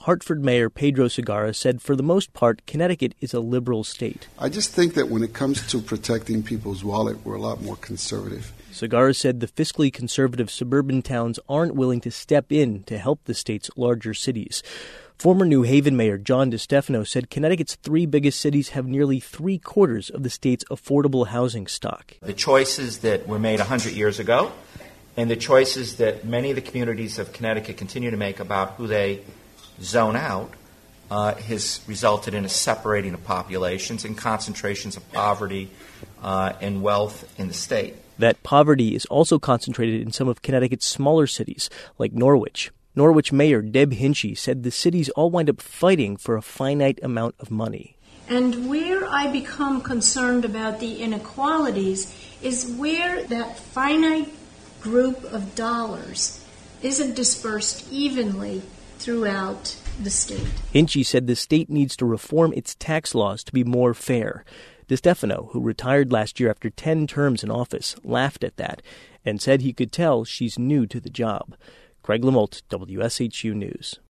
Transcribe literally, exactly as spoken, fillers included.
Hartford Mayor Pedro Segarra said for the most part, Connecticut is a liberal state. I just think that when it comes to protecting people's wallet, we're a lot more conservative. Segarra said the fiscally conservative suburban towns aren't willing to step in to help the state's larger cities. Former New Haven Mayor John DeStefano said Connecticut's three biggest cities have nearly three-quarters of the state's affordable housing stock. The choices that were made one hundred years ago and the choices that many of the communities of Connecticut continue to make about who they zone out uh, has resulted in a separating of populations and concentrations of poverty uh, and wealth in the state. That poverty is also concentrated in some of Connecticut's smaller cities, like Norwich. Norwich Mayor Deb Hinchey said the cities all wind up fighting for a finite amount of money. And where I become concerned about the inequalities is where that finite group of dollars isn't dispersed evenly throughout the state. Hinchey said the state needs to reform its tax laws to be more fair. DeStefano, who retired last year after ten terms in office, laughed at that and said he could tell she's new to the job. Craig Lamolt, W S H U News.